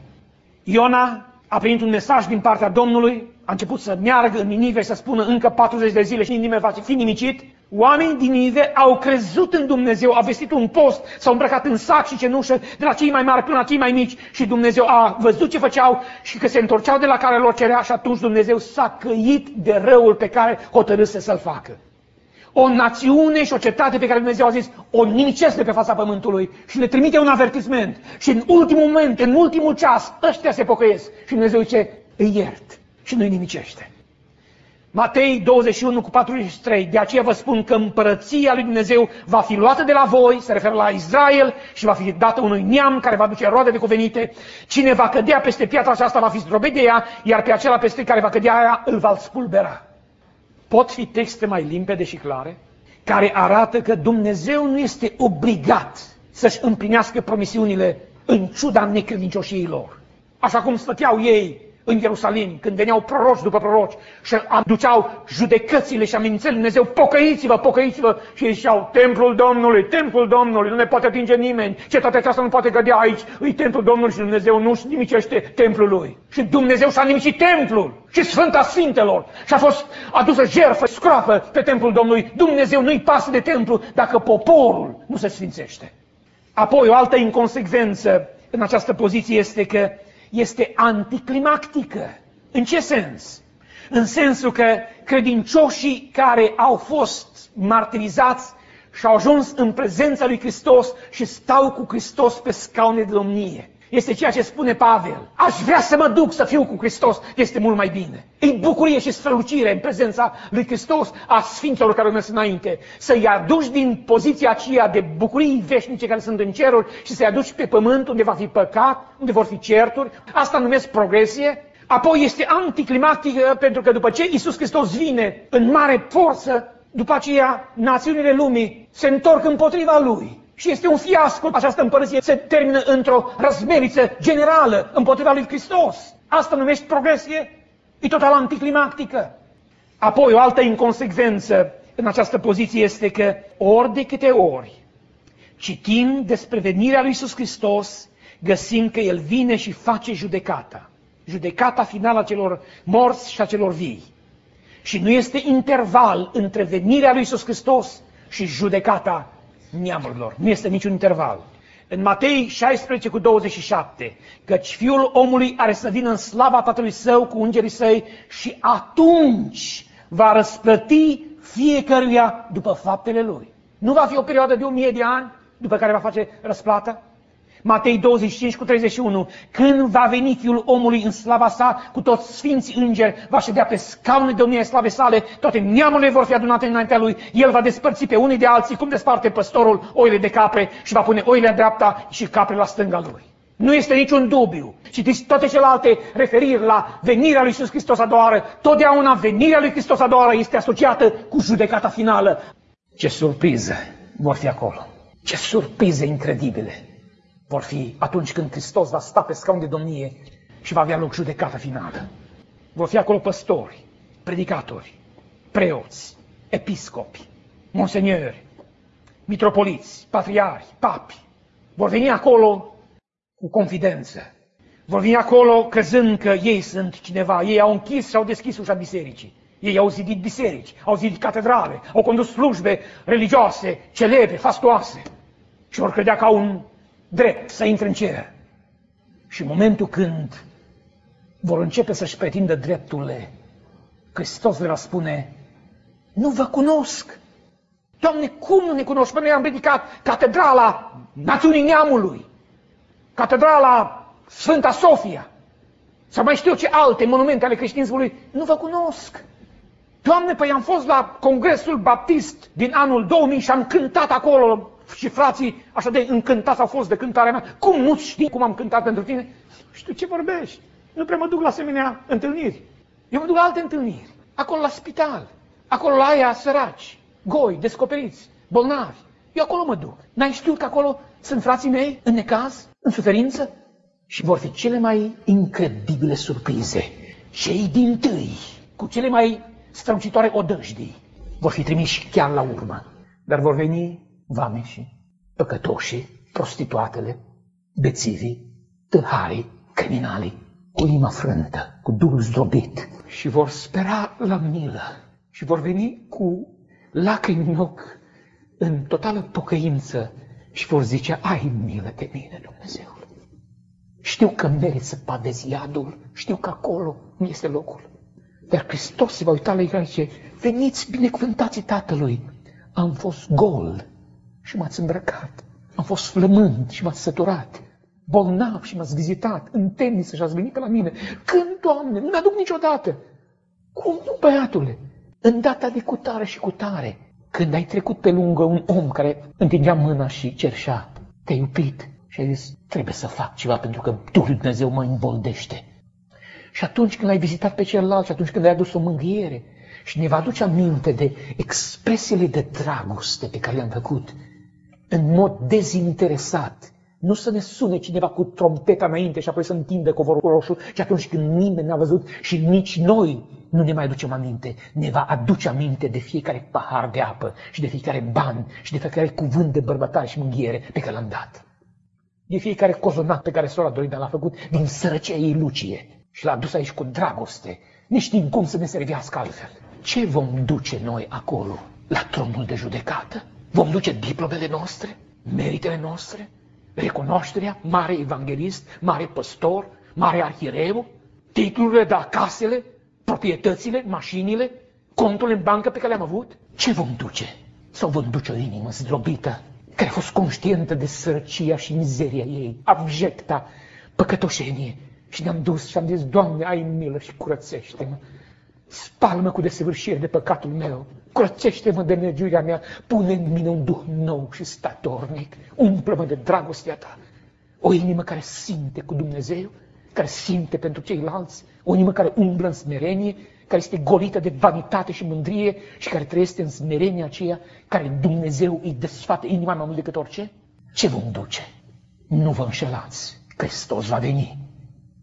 [SPEAKER 2] Iona a primit un mesaj din partea Domnului, a început să meargă în Ninive și să spună încă patruzeci de zile și Ninive va fi nimicit. Oamenii din Ninive au crezut în Dumnezeu, au vestit un post, s-au îmbrăcat în sac și cenușă, de la cei mai mari până la cei mai mici și Dumnezeu a văzut ce făceau și că se întorceau de la care lor cerea și atunci Dumnezeu s-a căit de răul pe care hotărâse să-l facă. O națiune și o cetate pe care Dumnezeu a zis, o nimicesc de pe fața pământului și le trimite un avertisment și în ultimul moment, în ultimul ceas, ăștia se pocăiesc și Dumnezeu zice, îi iert și nu-i nimicește. Matei douăzeci și unu cu patruzeci și trei, de aceea vă spun că împărăția lui Dumnezeu va fi luată de la voi, se referă la Israel, și va fi dată unui neam care va duce roade necuvenite. Cine va cădea peste piatra aceasta va fi zdrobit de ea, iar pe acela peste care va cădea ea îl va spulbera. Pot fi texte mai limpede și clare, care arată că Dumnezeu nu este obligat să-și împlinească promisiunile în ciuda necredincioșiei lor. Așa cum stăteau ei în Ierusalim, când veneau proroci după proroci și aduceau judecățile și amenințările lui Dumnezeu, pocăiți-vă, pocăiți-vă, și ei ziceau, templul Domnului, templul Domnului, nu ne poate atinge nimeni, cetatea aceasta nu poate cădea aici, îi templul Domnului și Dumnezeu nu-și nimicește templul lui. Și Dumnezeu și-a nimicit templul și Sfânta Sfintelor și a fost adusă jertfă, scroapă pe templul Domnului. Dumnezeu nu-i pasă de templu dacă poporul nu se sfințește. Apoi o altă inconsecvență în această poziție este că este anticlimactică. În ce sens? În sensul că credincioșii care au fost martirizați și au ajuns în prezența lui Hristos și stau cu Hristos pe scaune de domnie. Este ceea ce spune Pavel. Aș vrea să mă duc să fiu cu Hristos, este mult mai bine. E bucurie și strălucire în prezența lui Hristos a sfinților care urmesc înainte. Să-i aduci din poziția aceea de bucurii veșnice care sunt în ceruri și să-i aduci pe pământ unde va fi păcat, unde vor fi certuri. Asta numesc progresie. Apoi este anticlimactică pentru că după ce Iisus Hristos vine în mare forță, după aceea națiunile lumii se întorc împotriva Lui. Și este un fiasco. Această împărăție se termină într-o răzmeriță generală împotriva lui Hristos. Asta numești progresie? E total anticlimactică. Apoi, o altă inconsecvență în această poziție este că ori de câte ori citim despre venirea lui Iisus Hristos, găsim că El vine și face judecata. Judecata finală a celor morți și a celor vii. Și nu este interval între venirea lui Iisus Hristos și judecata neamurilor. Nu este niciun interval. În Matei șaisprezece cu douăzeci și șapte, căci Fiul omului are să vină în slava Tatălui Său cu îngerii Săi și atunci va răsplăti fiecăruia după faptele lui. Nu va fi o perioadă de o mie de ani după care va face răsplata? Matei douăzeci și cinci cu treizeci și unu, când va veni Fiul omului în slava sa, cu toți sfinții îngeri, va ședea pe scaune de domnia slave sale, toate neamurile vor fi adunate înaintea lui, el va despărți pe unii de alții, cum desparte păstorul oile de capre și va pune oile la dreapta și capre la stânga lui. Nu este niciun dubiu. Citiți toate celelalte referiri la venirea lui Iisus Hristos a doua oară. Totdeauna venirea lui Hristos a doua oară este asociată cu judecata finală. Ce surpriză vor fi acolo! Ce surprize incredibile vor fi atunci când Hristos va sta pe scaun de domnie și va avea loc judecata finală. Vor fi acolo păstori, predicatori, preoți, episcopi, monseniori, mitropoliți, patriari, papi. Vor veni acolo cu confidență. Vor veni acolo crezând că ei sunt cineva. Ei au închis și au deschis ușa bisericii. Ei au zidit biserici, au zidit catedrale, au condus slujbe religioase, celebre, fastoase. Și vor credea că au un drept să intre în cer. Și în momentul când vor începe să-și pretindă drepturile, Hristos le va spune: nu vă cunosc. Doamne, cum nu ne cunoști? Păi noi am ridicat catedrala Națiunii Neamului, catedrala Sfânta Sofia, sau mai știu ce alte monumente ale creștinismului. Nu vă cunosc. Doamne, păi am fost la Congresul Baptist din anul două mii și am cântat acolo și frații așa de încântați au fost de cântarea mea. Cum nu știi cum am cântat pentru tine? Nu știu ce vorbești. Nu prea mă duc la asemenea întâlniri. Eu mă duc la alte întâlniri. Acolo la spital. Acolo la aia săraci, goi, descoperiți, bolnavi. Eu acolo mă duc. N-ai știut că acolo sunt frații mei în necaz, în suferință? Și vor fi cele mai incredibile surprize. Cei dintâi, cu cele mai strălucitoare odăjdii, vor fi trimiși chiar la urmă. Dar vor veni vameșii, păcătoșii, prostituatele, bețivii, tâlharii, criminalii, cu inima frântă, cu duhul zdrobit, și vor spera la milă și vor veni cu lacrimi în ochi, în totală pocăință, și vor zice: ai milă de mine, Dumnezeu. Știu că merit să padezi iadul, știu că acolo nu este locul. Dar Hristos se va uita la ei și zice: veniți binecuvântații Tatălui, am fost gol și m-ați îmbrăcat, am fost flămând și m-ați săturat, bolnav și m-ați vizitat, în temniță și ați venit pe la mine. Când, Doamne? Nu mi-aduc niciodată. Cum nu, băiatule? În data de cutare și cutare, când ai trecut pe lângă un om care întindea mâna și cerșea, te-ai iubit și ai zis: trebuie să fac ceva pentru că Duhul Dumnezeu mă îmboldește. Și atunci când l-ai vizitat pe celălalt și atunci când ai adus o mânghiere, și ne va aduce aminte de expresiile de dragoste pe care le-am făcut, în mod dezinteresat. Nu să ne sune cineva cu trompeta înainte și apoi să întindă covorul roșu și atunci când nimeni n-a văzut și nici noi nu ne mai aducem aminte, ne va aduce aminte de fiecare pahar de apă și de fiecare ban și de fiecare cuvânt de bărbătare și mânghiere pe care l-am dat. De fiecare cozonac pe care sora Dorina l-a făcut din sărăcia ei lucie și l-a dus aici cu dragoste, neștiind cum să ne servească altfel. Ce vom duce noi acolo, la tronul de judecată? Vom duce diplomele noastre, meritele noastre, recunoașterea, mare evanghelist, mare păstor, mare arhiereu, titlurile de casele, proprietățile, mașinile, conturile în bancă pe care le-am avut? Ce vom duce? Sau vom duce o inimă zdrobită, care a fost conștientă de sărăcia și mizeria ei, abjecta păcătoșenie, și ne-am dus și am zis: Doamne, ai milă și curățește-mă, spală-mă cu desăvârșire de păcatul meu, curățește-mă de nelegiuirea mea, pune în mine un duh nou și statornic, umplă-mă de dragostea ta. O inimă care simte cu Dumnezeu, care simte pentru ceilalți, o inimă care umblă în smerenie, care este golită de vanitate și mândrie și care trăiește în smerenia aceea care Dumnezeu îi desfată inima mai mult decât orice. Ce vom duce? Nu vă înșelați, Hristos va veni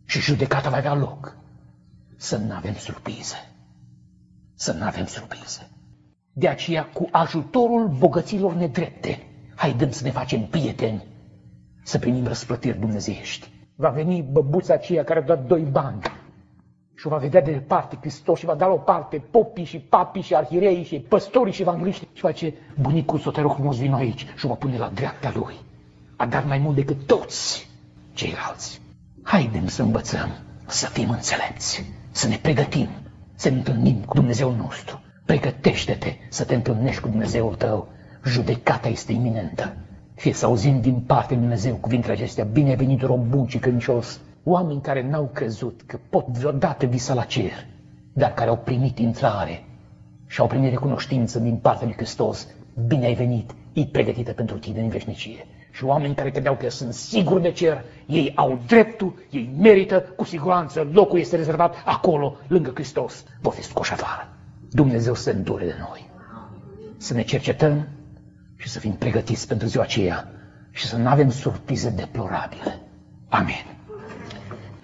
[SPEAKER 2] și judecata va avea loc. Să nu avem surprize. Să nu avem surprize. De aceea, cu ajutorul bogăților nedrepte, haidem să ne facem prieteni, să primim răsplătiri dumnezeiești. Va veni băbuța aceea care a dat doi bani și o va vedea de departe Hristos și va da la o parte popii și papii și arhireii și păstorii și evangeliști și face: bunicul, să te rog frumos, vino aici, și o va pune la dreapta lui. A dat mai mult decât toți ceilalți. Haidem să învățăm să fim înțelepți, să ne pregătim, să ne întâlnim cu Dumnezeul nostru. Pregătește-te să te întâlnești cu Dumnezeul tău. Judecata este iminentă. Fie să auzim din partea lui Dumnezeu cuvintele acestea: bine ai venit, rob bun și credincios. Oameni care n-au crezut că pot vreodată visa la cer, dar care au primit intrare și au primit recunoștință din partea lui Hristos: bine ai venit, e pregătită pentru tine în veșnicie. Și oameni care credeau că sunt siguri de cer, ei au dreptul, ei merită, cu siguranță locul este rezervat acolo, lângă Hristos, vor fi scoși afară. Dumnezeu să se îndure de noi. Să ne cercetăm și să fim pregătiți pentru ziua aceea și să nu avem surprize deplorabile. Amin.